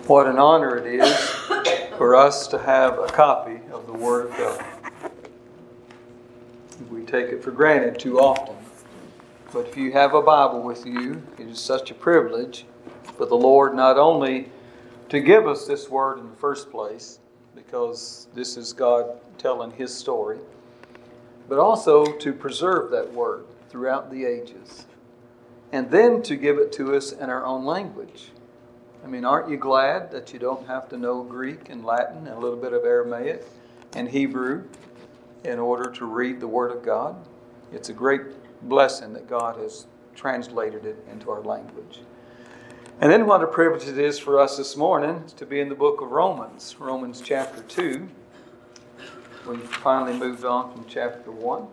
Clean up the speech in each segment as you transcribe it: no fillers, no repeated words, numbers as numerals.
What an honor it is for us to have a copy of the Word of God. We take it for granted too often. But if you have a Bible with you, it is such a privilege for the Lord not only to give us this Word in the first place, because this is God telling His story, but also to preserve that Word throughout the ages, and then to give it to us in our own language. I mean, aren't you glad that you don't have to know Greek and Latin and a little bit of Aramaic and Hebrew in order to read the Word of God? It's a great blessing that God has translated it into our language. And then what a privilege it is for us this morning to be in the book of Romans, Romans chapter 2. We've finally moved on from chapter 1.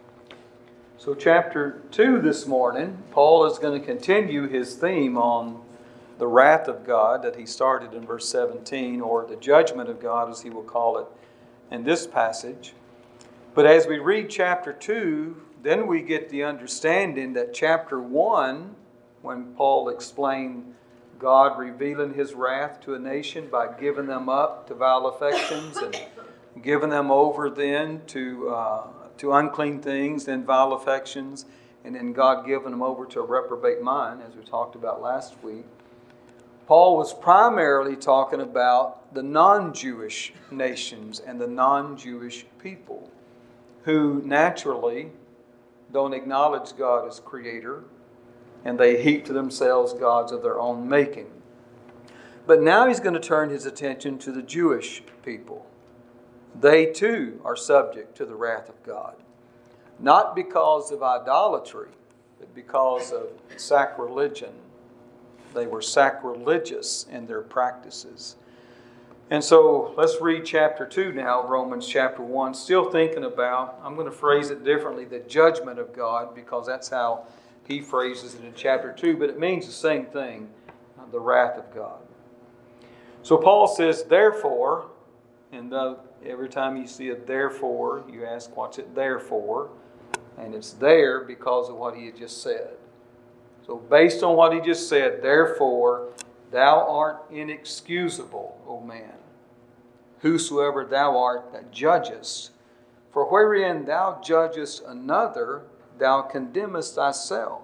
So chapter 2 this morning, Paul is going to continue his theme on the wrath of God that he started in verse 17, or the judgment of God as he will call it in this passage. But as we read chapter 2, then we get the understanding that chapter 1, when Paul explained God revealing His wrath to a nation by giving them up to vile affections and giving them over then to unclean things, then vile affections, and then God giving them over to a reprobate mind, as we talked about last week. Paul was primarily talking about the non-Jewish nations and the non-Jewish people who naturally don't acknowledge God as creator, and they heap to themselves gods of their own making. But now he's going to turn his attention to the Jewish people. They too are subject to the wrath of God, not because of idolatry, but because of sacrilegion. They were sacrilegious in their practices. And so let's read chapter 2 now, Romans chapter 1. Still thinking about, I'm going to phrase it differently, the judgment of God, because that's how he phrases it in chapter 2. But it means the same thing, the wrath of God. So Paul says, therefore, and every time you see a therefore, you ask, what's it there for? And it's there because of what he had just said. So based on what he just said, therefore, thou art inexcusable, O man, whosoever thou art that judgest. For wherein thou judgest another, thou condemnest thyself.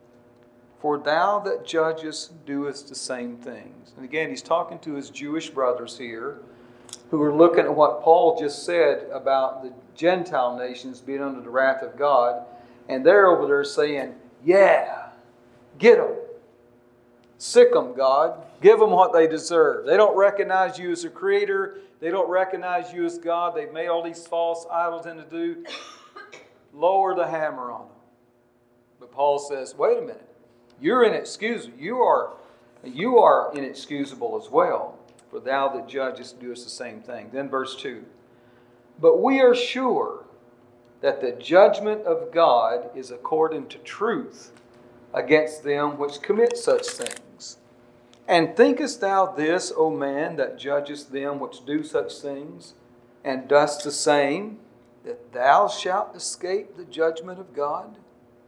For thou that judgest doest the same things. And again, he's talking to his Jewish brothers here, who are looking at what Paul just said about the Gentile nations being under the wrath of God. And they're over there saying, yeah, get them. Sick them, God. Give them what they deserve. They don't recognize you as a creator. They don't recognize you as God. They've made all these false idols into do. Lower the hammer on them. But Paul says, wait a minute. You're inexcusable. You are inexcusable as well. For thou that judgest doest the same thing. Then verse 2. But we are sure that the judgment of God is according to truth against them which commit such things. And thinkest thou this, O man, that judgest them which do such things, and dost the same, that thou shalt escape the judgment of God?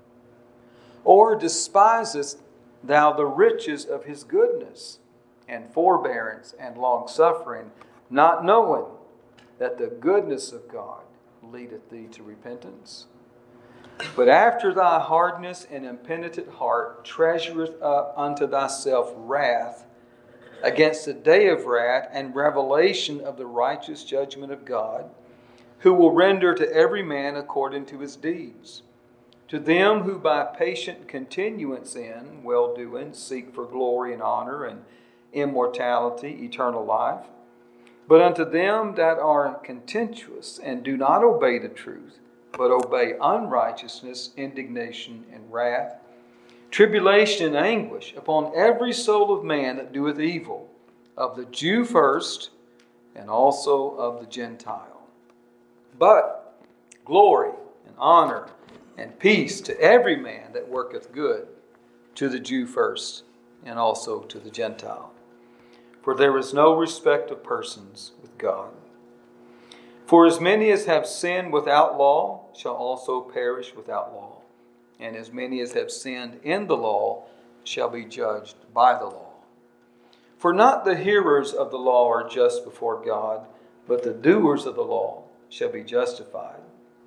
Or despisest thou the riches of His goodness, and forbearance, and long-suffering, not knowing that the goodness of God leadeth thee to repentance? But after thy hardness and impenitent heart treasureth up unto thyself wrath against the day of wrath and revelation of the righteous judgment of God, who will render to every man according to his deeds. To them who by patient continuance in well-doing seek for glory and honor and immortality, eternal life. But unto them that are contentious and do not obey the truth, but obey unrighteousness, indignation, and wrath, tribulation and anguish upon every soul of man that doeth evil, of the Jew first, and also of the Gentile. But glory and honor and peace to every man that worketh good, to the Jew first, and also to the Gentile. For there is no respect of persons with God. For as many as have sinned without law shall also perish without law. And as many as have sinned in the law shall be judged by the law. For not the hearers of the law are just before God, but the doers of the law shall be justified.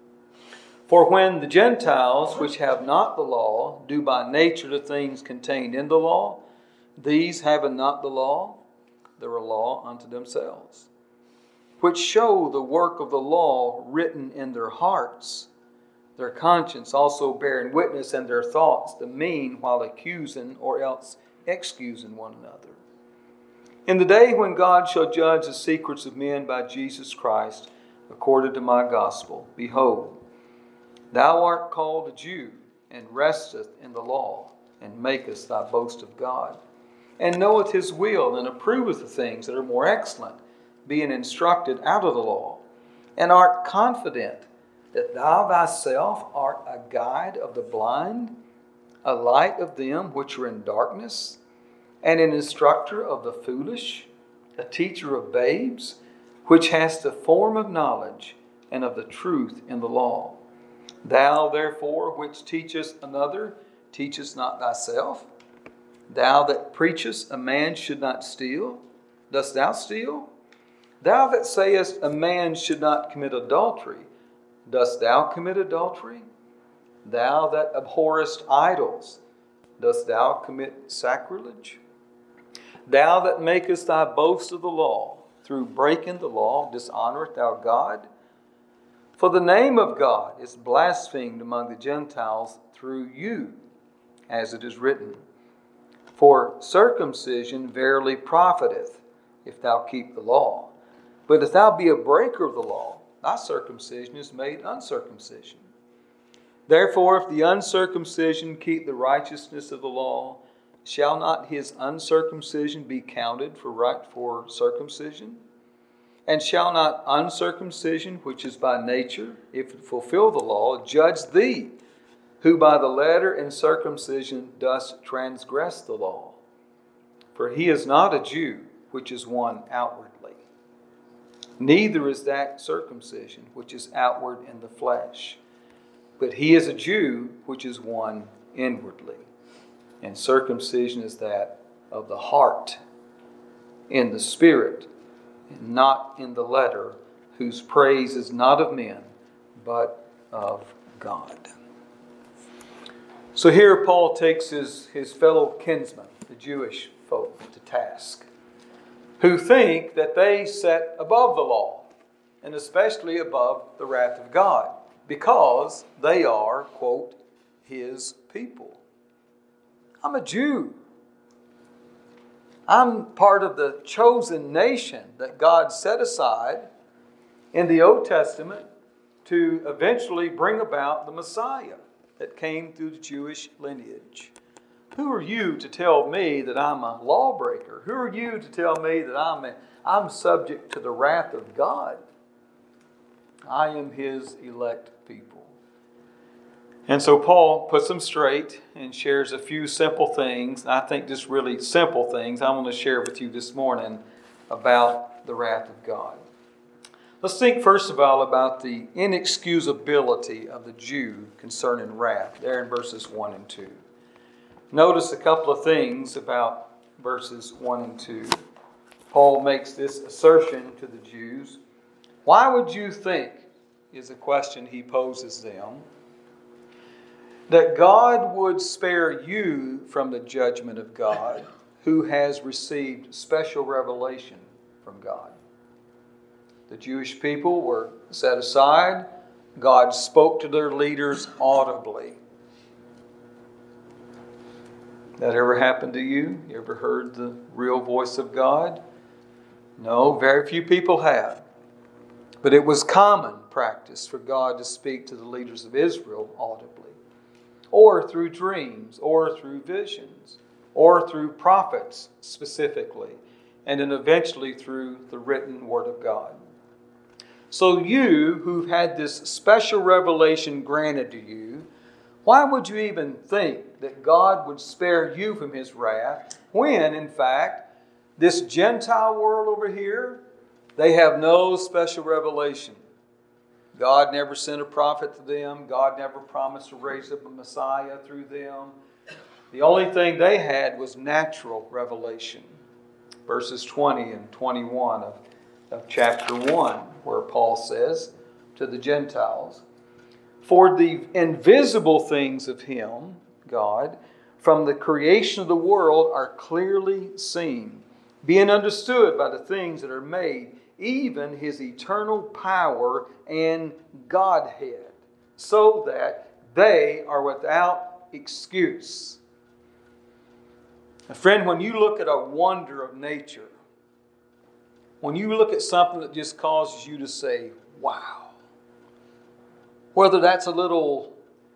For when the Gentiles, which have not the law, do by nature the things contained in the law, these having not the law, they're a law unto themselves, which show the work of the law written in their hearts, their conscience also bearing witness, and their thoughts the mean, while accusing or else excusing one another. In the day when God shall judge the secrets of men by Jesus Christ, according to my gospel, behold, thou art called a Jew, and resteth in the law, and makest thy boast of God, and knoweth his will, and approveth the things that are more excellent, being instructed out of the law, and art confident that thou thyself art a guide of the blind, a light of them which are in darkness, and an instructor of the foolish, a teacher of babes, which hast the form of knowledge and of the truth in the law. Thou therefore which teachest another, teachest not thyself. Thou that preachest a man should not steal, dost thou steal? Thou that sayest a man should not commit adultery, dost thou commit adultery? Thou that abhorrest idols, dost thou commit sacrilege? Thou that makest thy boast of the law, through breaking the law, dishonorest thou God? For the name of God is blasphemed among the Gentiles through you, as it is written, for circumcision verily profiteth, if thou keep the law. But if thou be a breaker of the law, thy circumcision is made uncircumcision. Therefore, if the uncircumcision keep the righteousness of the law, shall not his uncircumcision be counted for circumcision? And shall not uncircumcision, which is by nature, if it fulfill the law, judge thee, who by the letter and circumcision dost transgress the law? For he is not a Jew, which is one outwardly. Neither is that circumcision, which is outward in the flesh. But he is a Jew, which is one inwardly. And circumcision is that of the heart, in the spirit, and not in the letter, whose praise is not of men, but of God. So here Paul takes his fellow kinsmen, the Jewish folk, to task, who think that they sit above the law, and especially above the wrath of God, because they are, quote, his people. I'm a Jew. I'm part of the chosen nation that God set aside in the Old Testament to eventually bring about the Messiah that came through the Jewish lineage. Who are you to tell me that I'm a lawbreaker? Who are you to tell me that I'm subject to the wrath of God? I am his elect people. And so Paul puts them straight and shares a few simple things. I think just really simple things I want to share with you this morning about the wrath of God. Let's think first of all about the inexcusability of the Jew concerning wrath, there in verses 1 and 2. Notice a couple of things about verses 1 and 2. Paul makes this assertion to the Jews. Why would you think, is a question he poses them, that God would spare you from the judgment of God, who has received special revelation from God? The Jewish people were set aside. God spoke to their leaders audibly. That ever happened to you? You ever heard the real voice of God? No, very few people have. But it was common practice for God to speak to the leaders of Israel audibly, or through dreams, or through visions, or through prophets specifically, and then eventually through the written Word of God. So you, who've had this special revelation granted to you, why would you even think that God would spare you from his wrath when, in fact, this Gentile world over here, they have no special revelation? God never sent a prophet to them. God never promised to raise up a Messiah through them. The only thing they had was natural revelation. verses 20 and 21 of chapter 1, where Paul says to the Gentiles, "For the invisible things of Him," God, "from the creation of the world are clearly seen, being understood by the things that are made, even His eternal power and Godhead, so that they are without excuse." Friend, when you look at a wonder of nature, when you look at something that just causes you to say, wow, whether that's a little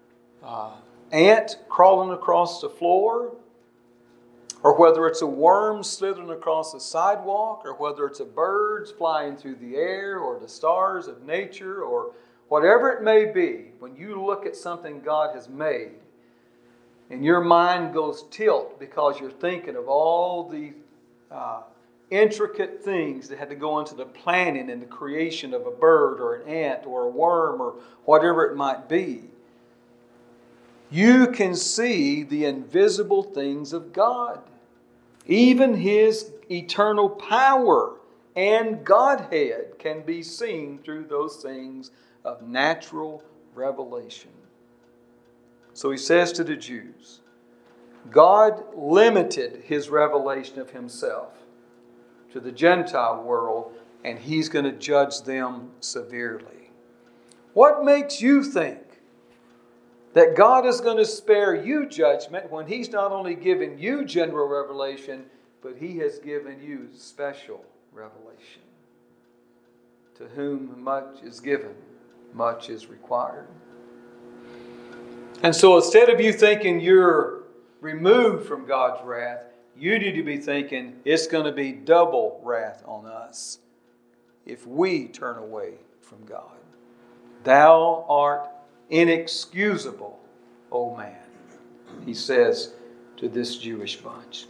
ant crawling across the floor, or whether it's a worm slithering across the sidewalk, or whether it's a bird flying through the air, or the stars of nature, or whatever it may be, when you look at something God has made, and your mind goes tilt because you're thinking of all the intricate things that had to go into the planning and the creation of a bird or an ant or a worm or whatever it might be, you can see the invisible things of God. Even His eternal power and Godhead can be seen through those things of natural revelation. So He says to the Jews, God limited His revelation of Himself to the Gentile world, and He's going to judge them severely. What makes you think that God is going to spare you judgment when He's not only given you general revelation, but He has given you special revelation? To whom much is given, much is required. And so instead of you thinking you're removed from God's wrath, you need to be thinking it's going to be double wrath on us if we turn away from God. Thou art inexcusable, O man, He says to this Jewish bunch.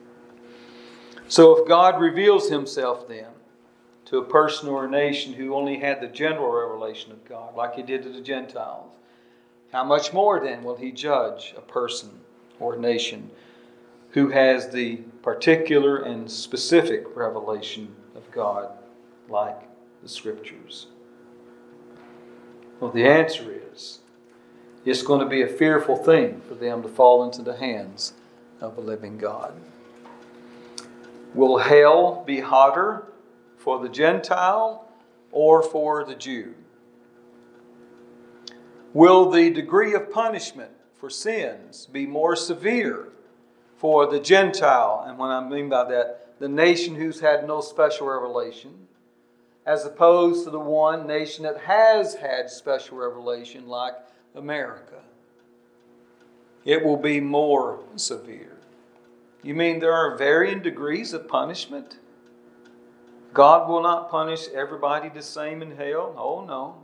So if God reveals Himself then to a person or a nation who only had the general revelation of God, like He did to the Gentiles, how much more then will He judge a person or a nation who has the particular and specific revelation of God, like the Scriptures? Well, the answer is, it's going to be a fearful thing for them to fall into the hands of a living God. Will hell be hotter for the Gentile or for the Jew? Will the degree of punishment for sins be more severe for the Gentile, and what I mean by that, the nation who's had no special revelation, as opposed to the one nation that has had special revelation like America? It will be more severe. You mean there are varying degrees of punishment? God will not punish everybody the same in hell? Oh no.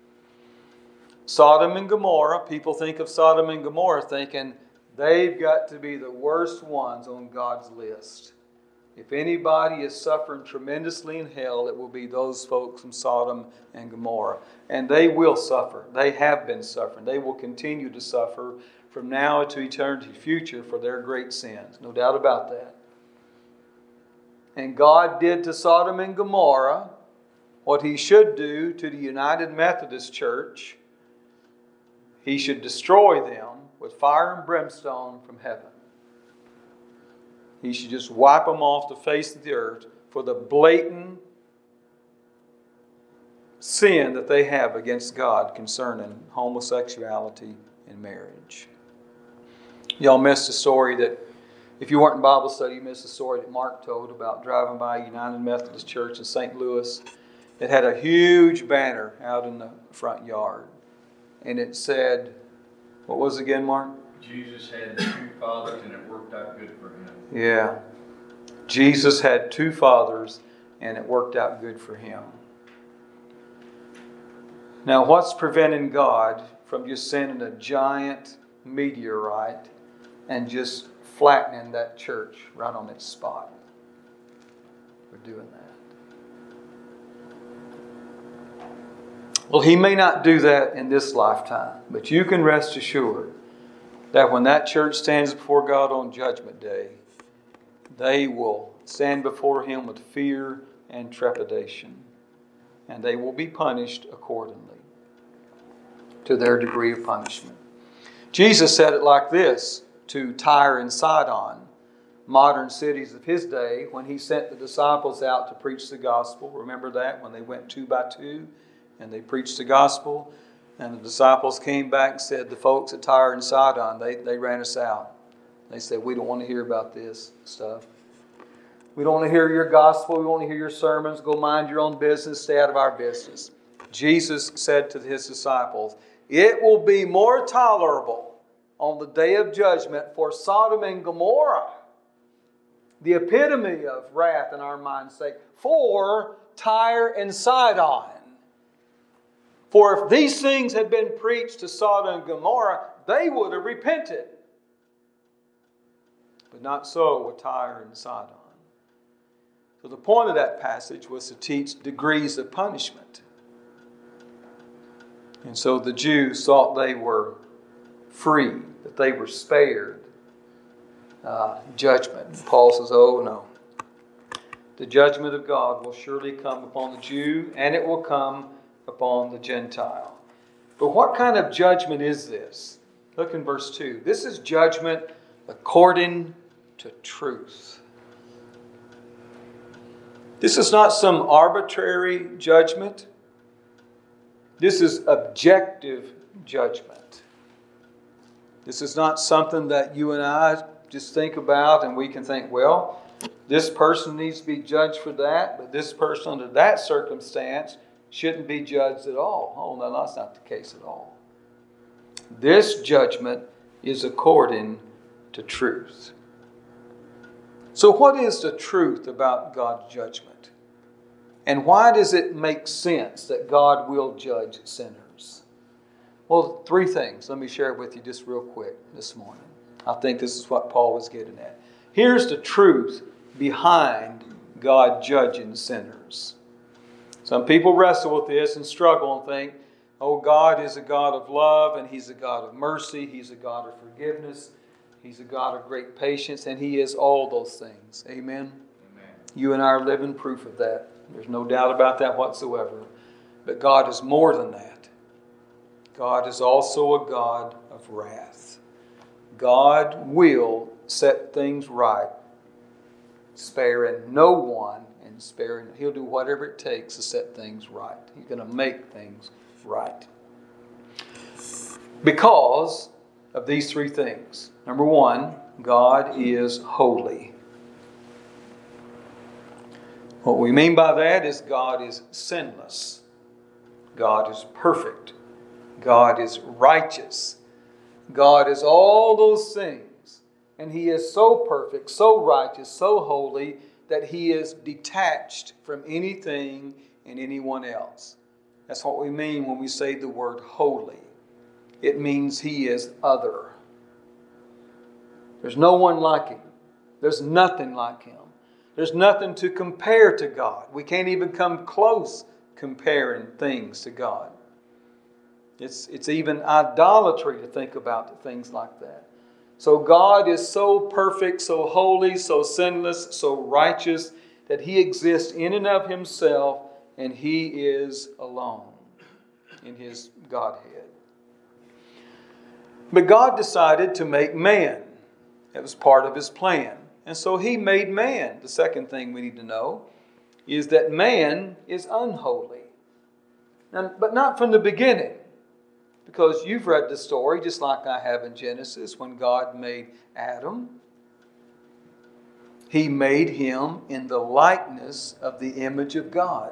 Sodom and Gomorrah, people think of Sodom and Gomorrah thinking they've got to be the worst ones on God's list. If anybody is suffering tremendously in hell, it will be those folks from Sodom and Gomorrah. And they will suffer. They have been suffering. They will continue to suffer from now to eternity future for their great sins. No doubt about that. And God did to Sodom and Gomorrah what He should do to the United Methodist Church. He should destroy them with fire and brimstone from heaven. He should just wipe them off the face of the earth for the blatant sin that they have against God concerning homosexuality and marriage. Y'all missed a story that, if you weren't in Bible study, you missed a story that Mark told about driving by a United Methodist Church in St. Louis. It had a huge banner out in the front yard. And it said, what was it again, Mark? Jesus had two fathers and it worked out good for Him. Yeah. Jesus had two fathers and it worked out good for Him. Now, what's preventing God from just sending a giant meteorite and just flattening that church right on its spot? We're doing that. Well, He may not do that in this lifetime, but you can rest assured that when that church stands before God on Judgment Day, they will stand before Him with fear and trepidation, and they will be punished accordingly to their degree of punishment. Jesus said it like this to Tyre and Sidon, modern cities of His day, when He sent the disciples out to preach the gospel. Remember that, when they went 2 by 2 and they preached the gospel, and the disciples came back and said, the folks at Tyre and Sidon, they ran us out. They said, we don't want to hear about this stuff. We don't want to hear your gospel. We want to hear your sermons. Go mind your own business. Stay out of our business. Jesus said to His disciples, it will be more tolerable on the day of judgment for Sodom and Gomorrah, the epitome of wrath in our mind's sake, for Tyre and Sidon. For if these things had been preached to Sodom and Gomorrah, they would have repented. But not so with Tyre and Sidon. So the point of that passage was to teach degrees of punishment. And so the Jews thought they were free, that they were spared judgment. And Paul says, oh no. The judgment of God will surely come upon the Jew, and it will come upon the Gentile. But what kind of judgment is this? Look in verse 2. This is judgment according to truth. This is not some arbitrary judgment. This is objective judgment. This is not something that you and I just think about and we can think, well, this person needs to be judged for that, but this person under that circumstance shouldn't be judged at all. Oh, no, that's not the case at all. This judgment is according to truth. So what is the truth about God's judgment? And why does it make sense that God will judge sinners? Well, 3 things. Let me share it with you just real quick this morning. I think this is what Paul was getting at. Here's the truth behind God judging sinners. Some people wrestle with this and struggle and think, oh, God is a God of love and He's a God of mercy. He's a God of forgiveness. He's a God of great patience, and He is all those things. Amen? Amen. You and I are living proof of that. There's no doubt about that whatsoever. But God is more than that. God is also a God of wrath. God will set things right, sparing no one, and sparing. He'll do whatever it takes to set things right. He's going to make things right. Because of these 3 things. Number 1, God is holy. What we mean by that is God is sinless. God is perfect. God is righteous. God is all those things. And He is so perfect, so righteous, so holy that He is detached from anything and anyone else. That's what we mean when we say the word holy. It means He is other. There's no one like Him. There's nothing like Him. There's nothing to compare to God. We can't even come close comparing things to God. It's even idolatry to think about things like that. So God is so perfect, so holy, so sinless, so righteous that He exists in and of Himself, and He is alone in His Godhead. But God decided to make man. It was part of His plan. And so He made man. The second thing we need to know is that man is unholy. But not from the beginning. Because you've read the story, just like I have in Genesis, when God made Adam. He made him in the likeness of the image of God.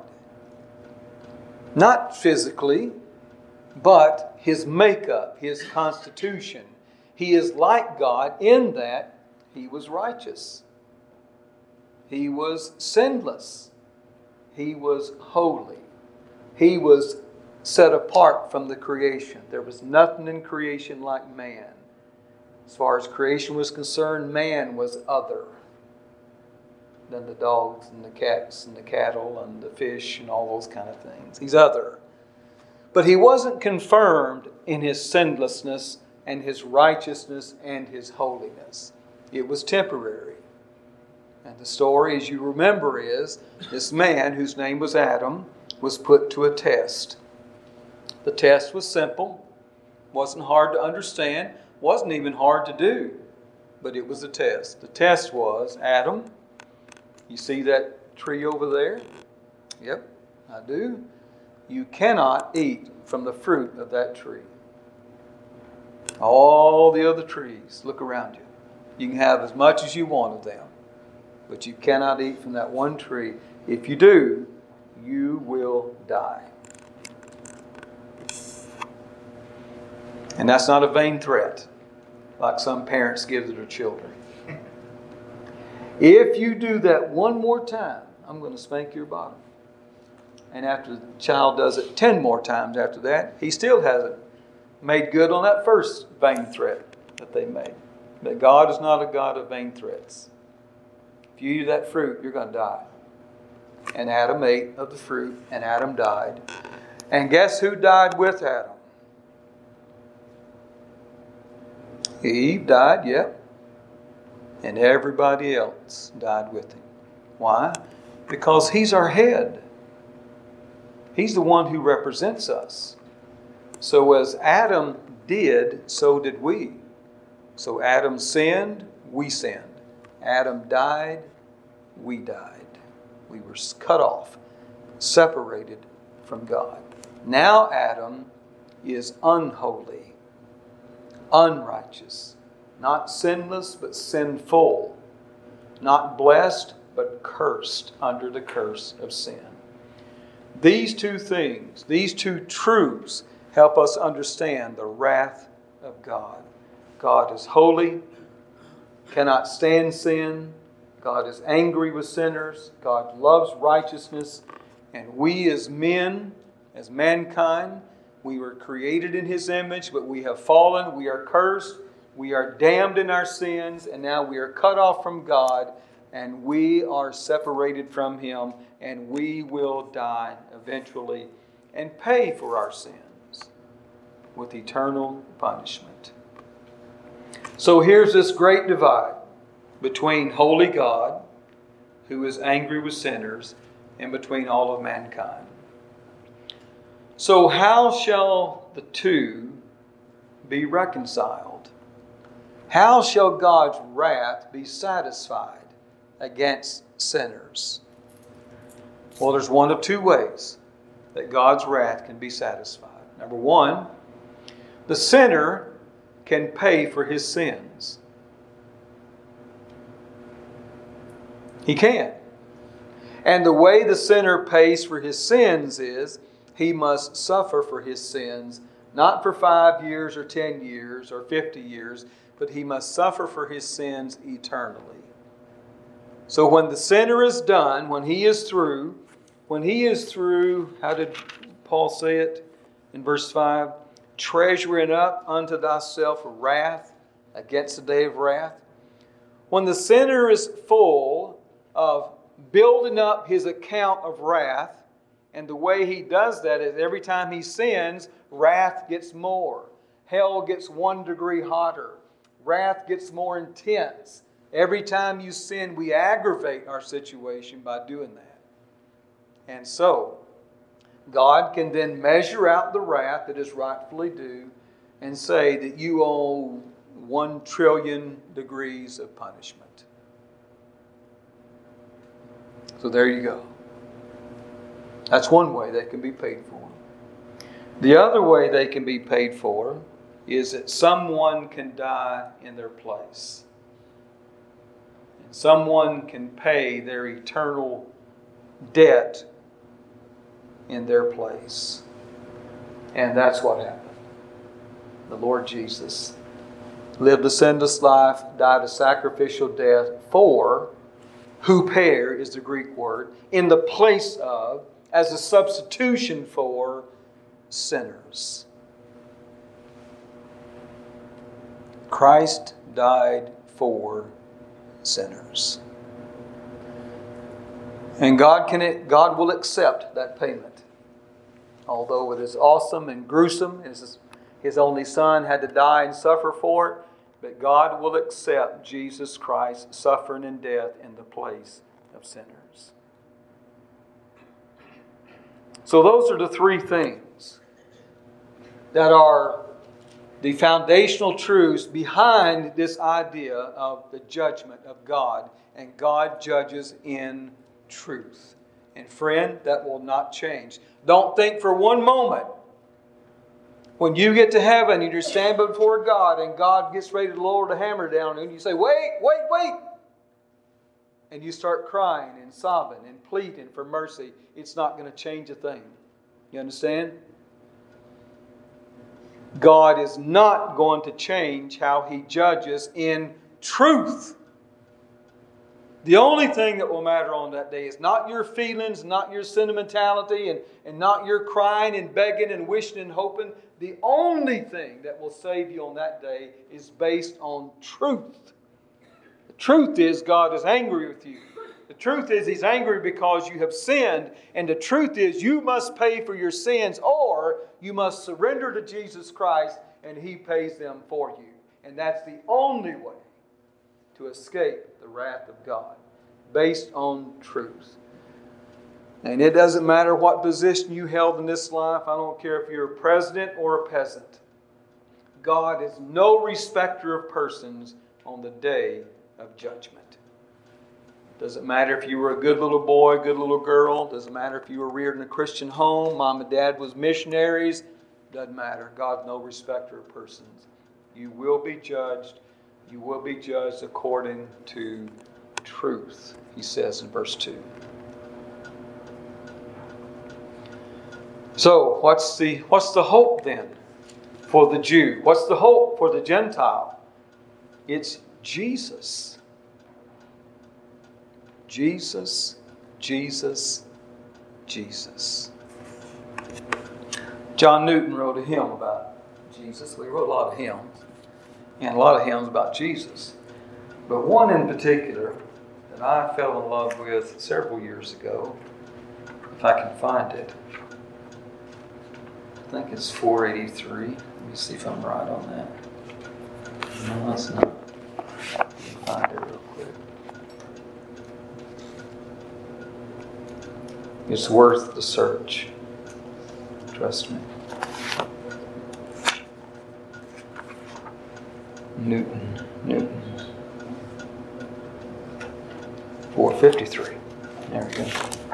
Not physically, but his makeup, his constitution. He is like God in that He was righteous. He was sinless. He was holy. He was set apart from the creation. There was nothing in creation like man. As far as creation was concerned, man was other than the dogs and the cats and the cattle and the fish and all those kind of things. He's other. But He wasn't confirmed in His sinlessness and His righteousness and His holiness. It was temporary. And the story, as you remember, is this man whose name was Adam was put to a test. The test was simple, wasn't hard to understand, wasn't even hard to do, but it was a test. The test was, Adam, you see that tree over there? Yep, I do. You cannot eat from the fruit of that tree. All the other trees, look around you. You can have as much as you want of them, but you cannot eat from that one tree. If you do, you will die. And that's not a vain threat, like some parents give to their children. If you do that one more time, I'm going to spank your bottom. And after the child does it 10 more times after that, he still hasn't made good on that first vain threat that they made. But God is not a God of vain threats. If you eat that fruit, you're going to die. And Adam ate of the fruit, and Adam died. And guess who died with Adam? Eve died, yep. And everybody else died with him. Why? Because he's our head. He's the one who represents us. So as Adam did, so did we. So Adam sinned, we sinned. Adam died, we died. We were cut off, separated from God. Now Adam is unholy, unrighteous, not sinless but sinful, not blessed but cursed under the curse of sin. These two things, these two truths, help us understand the wrath of God. God is holy, cannot stand sin. God is angry with sinners. God loves righteousness. And we as men, as mankind, we were created in His image, but we have fallen. We are cursed. We are damned in our sins. And now we are cut off from God. And we are separated from Him. And we will die eventually and pay for our sins with eternal punishment. So here's this great divide between holy God, who is angry with sinners, and between all of mankind. So how shall the two be reconciled? How shall God's wrath be satisfied against sinners? Well, there's one of two ways that God's wrath can be satisfied. Number one, the sinner can pay for his sins. He can. And the way the sinner pays for his sins is he must suffer for his sins, not for 5 years or 10 years or 50 years, but he must suffer for his sins eternally. So when the sinner is done, when he is through, how did Paul say it in verse 5? Treasuring up unto thyself wrath against the day of wrath. When the sinner is full of building up his account of wrath, and the way he does that is every time he sins, wrath gets more. Hell gets 1 degree hotter. Wrath gets more intense. Every time you sin, we aggravate our situation by doing that. And so, God can then measure out the wrath that is rightfully due and say that you owe 1 trillion degrees of punishment. So there you go. That's one way they can be paid for. The other way they can be paid for is that someone can die in their place. And someone can pay their eternal debt in their place. And that's what happened. The Lord Jesus lived a sinless life, died a sacrificial death for, huper is the Greek word, in the place of, as a substitution for sinners. Christ died for sinners. And God will accept that payment. Although it is awesome and gruesome, His only Son had to die and suffer for it, but God will accept Jesus Christ suffering and death in the place of sinners. So those are the three things that are the foundational truths behind this idea of the judgment of God. And God judges in truth. And friend, that will not change. Don't think for one moment, when you get to heaven and you're standing before God and God gets ready to lower the hammer down and you say, wait. And you start crying and sobbing and pleading for mercy. It's not going to change a thing. You understand? God is not going to change how He judges in truth. The only thing that will matter on that day is not your feelings, not your sentimentality, and not your crying and begging and wishing and hoping. The only thing that will save you on that day is based on truth. The truth is God is angry with you. The truth is He's angry because you have sinned. And the truth is you must pay for your sins, or you must surrender to Jesus Christ and He pays them for you. And that's the only way to escape the wrath of God, based on truth. And it doesn't matter what position you held in this life. I don't care if you're a president or a peasant. God is no respecter of persons on the day of judgment. Doesn't matter if you were a good little boy, good little girl. Doesn't matter if you were reared in a Christian home. Mom and dad was missionaries. Doesn't matter. God's no respecter of persons. You will be judged. You will be judged according to truth, He says in verse 2. So, what's the hope then for the Jew? What's the hope for the Gentile? It's Jesus. Jesus, Jesus, Jesus. John Newton wrote a hymn about Jesus. We wrote a lot of hymns, and a lot of hymns about Jesus. But one in particular that I fell in love with several years ago, if I can find it. I think it's 483. Let me see if I'm right on that. No, that's not. Let me find it real quick. It's worth the search. Trust me. Newton. 453. There we go.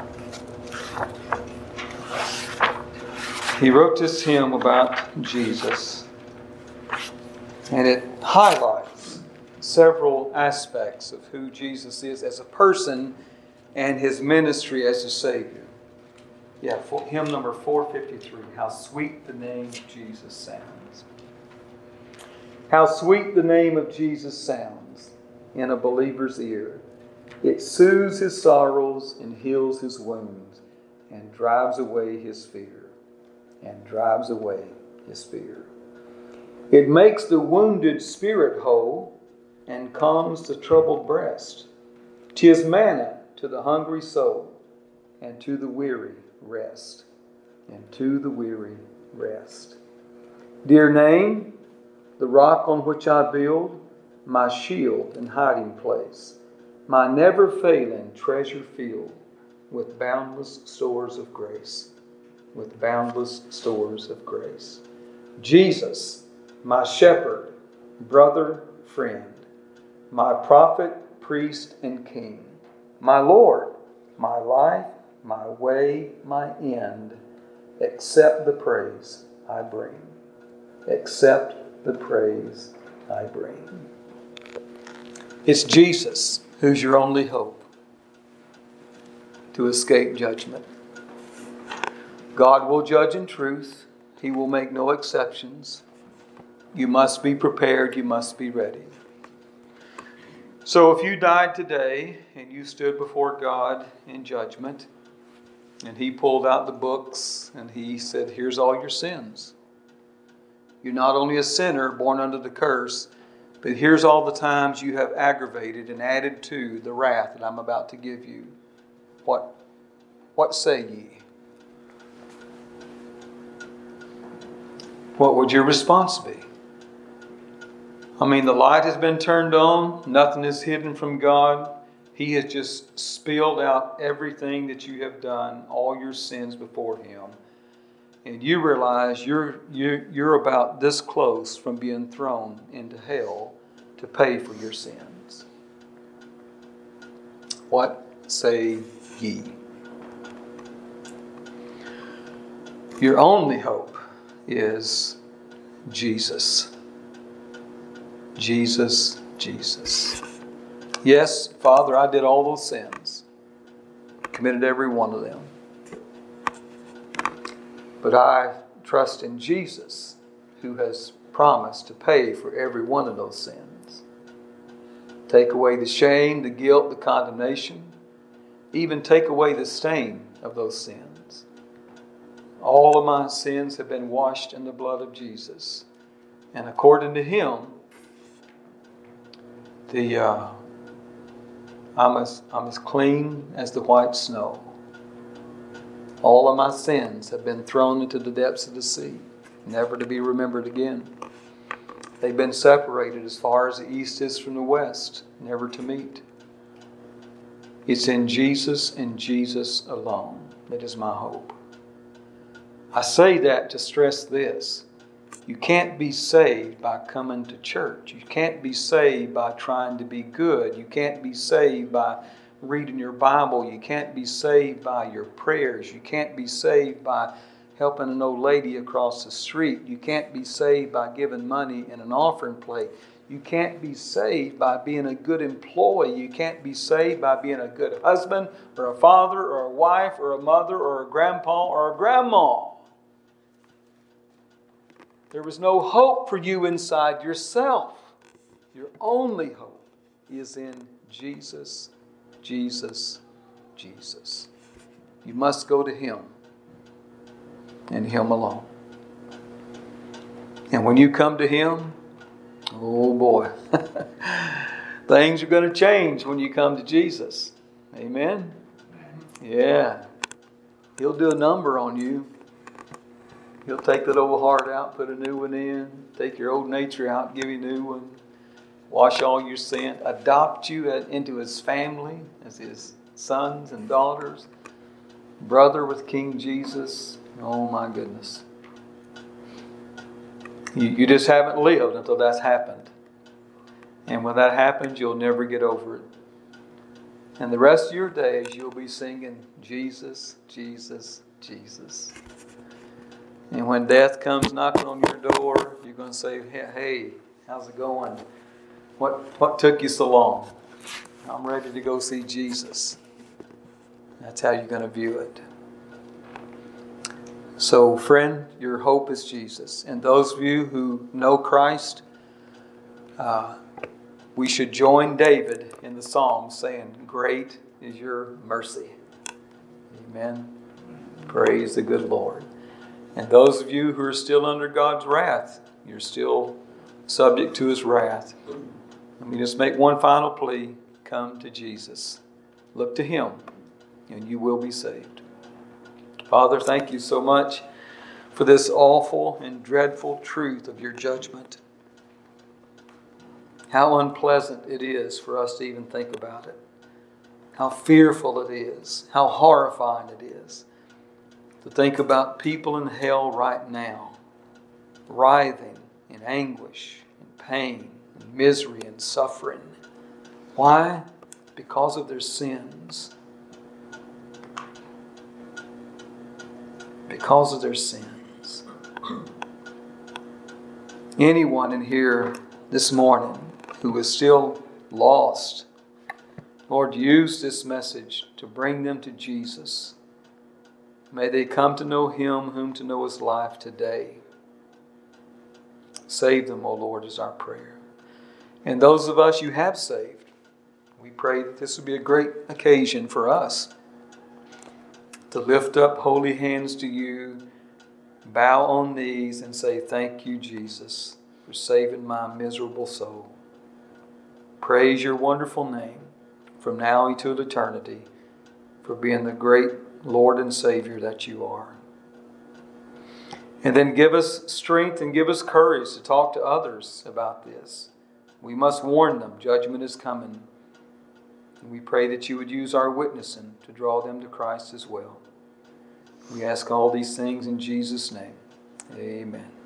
He wrote this hymn about Jesus, and it highlights several aspects of who Jesus is as a person and His ministry as a Savior. Yeah, hymn number 453. How sweet the name of Jesus sounds. How sweet the name of Jesus sounds in a believer's ear. It soothes his sorrows and heals his wounds and drives away his fear. It makes the wounded spirit whole and calms the troubled breast. 'Tis manna to the hungry soul, and to the weary rest. Dear name, the rock on which I build, my shield and hiding place, my never failing treasure filled with boundless stores of grace. Jesus, my shepherd, brother, friend, my prophet, priest, and king, my Lord, my life, my way, my end, accept the praise I bring. It's Jesus who's your only hope to escape judgment. God will judge in truth. He will make no exceptions. You must be prepared. You must be ready. So if you died today and you stood before God in judgment, and He pulled out the books and He said, here's all your sins. You're not only a sinner born under the curse, but here's all the times you have aggravated and added to the wrath that I'm about to give you. What say ye? What would your response be? I mean, the light has been turned on. Nothing is hidden from God. He has just spilled out everything that you have done, all your sins before Him. And you realize you're about this close from being thrown into hell to pay for your sins. What say ye? Your only hope is Jesus. Jesus, Jesus. Yes, Father, I did all those sins. Committed every one of them. But I trust in Jesus, who has promised to pay for every one of those sins. Take away the shame, the guilt, the condemnation. Even take away the stain of those sins. All of my sins have been washed in the blood of Jesus. And according to Him, I'm as clean as the white snow. All of my sins have been thrown into the depths of the sea, never to be remembered again. They've been separated as far as the east is from the west, never to meet. It's in Jesus and Jesus alone that is my hope. I say that to stress this. You can't be saved by coming to church. You can't be saved by trying to be good. You can't be saved by reading your Bible. You can't be saved by your prayers. You can't be saved by helping an old lady across the street. You can't be saved by giving money in an offering plate. You can't be saved by being a good employee. You can't be saved by being a good husband or a father or a wife or a mother or a grandpa or a grandma. There was no hope for you inside yourself. Your only hope is in Jesus, Jesus, Jesus. You must go to Him and Him alone. And when you come to Him, oh boy, things are going to change when you come to Jesus. Amen? Yeah. He'll do a number on you. He'll take that old heart out, put a new one in, take your old nature out, give you a new one, wash all your sin, adopt you into His family as His sons and daughters, brother with King Jesus. Oh my goodness. You just haven't lived until that's happened. And when that happens, you'll never get over it. And the rest of your days, you'll be singing, Jesus, Jesus, Jesus. And when death comes knocking on your door, you're going to say, hey, how's it going? What took you so long? I'm ready to go see Jesus. That's how you're going to view it. So, friend, your hope is Jesus. And those of you who know Christ, we should join David in the Psalms saying, great is your mercy. Amen. Praise the good Lord. And those of you who are still under God's wrath, you're still subject to His wrath. Let me just make one final plea. Come to Jesus. Look to Him, and you will be saved. Father, thank you so much for this awful and dreadful truth of your judgment. How unpleasant it is for us to even think about it. How fearful it is. How horrifying it is to think about people in hell right now, writhing in anguish and pain and misery and suffering. Why? Because of their sins. Because of their sins. Anyone in here this morning who is still lost, Lord, use this message to bring them to Jesus. May they come to know Him whom to know is life today. Save them, O Lord, is our prayer. And those of us you have saved, we pray that this will be a great occasion for us to lift up holy hands to you, bow on knees, and say, thank you, Jesus, for saving my miserable soul. Praise your wonderful name from now to eternity for being the great Lord and Savior that you are. And then give us strength and give us courage to talk to others about this. We must warn them. Judgment is coming. And we pray that you would use our witnessing to draw them to Christ as well. We ask all these things in Jesus' name. Amen.